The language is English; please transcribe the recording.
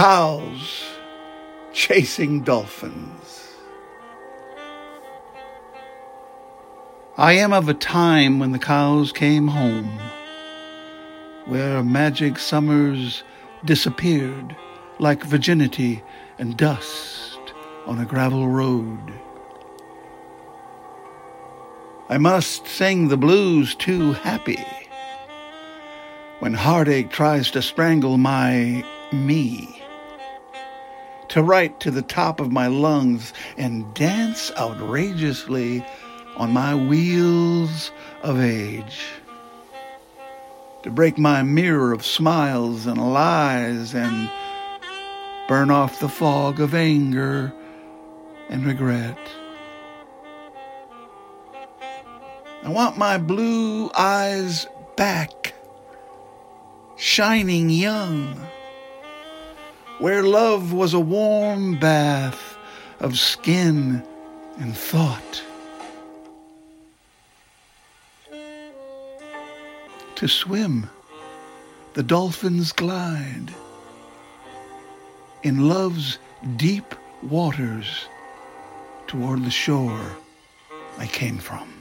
cows chasing dolphins. I am of a time when the cows came home, where magic summers disappeared like virginity and dust on a gravel road. I must sing the blues too happy when heartache tries to strangle my me, to write to the top of my lungs and dance outrageously on my wheels of age, to break my mirror of smiles and lies and burn off the fog of anger and regret. I want my blue eyes back, shining young, where love was a warm bath of skin and thought. To swim, the dolphins glide in love's deep waters toward the shore I came from.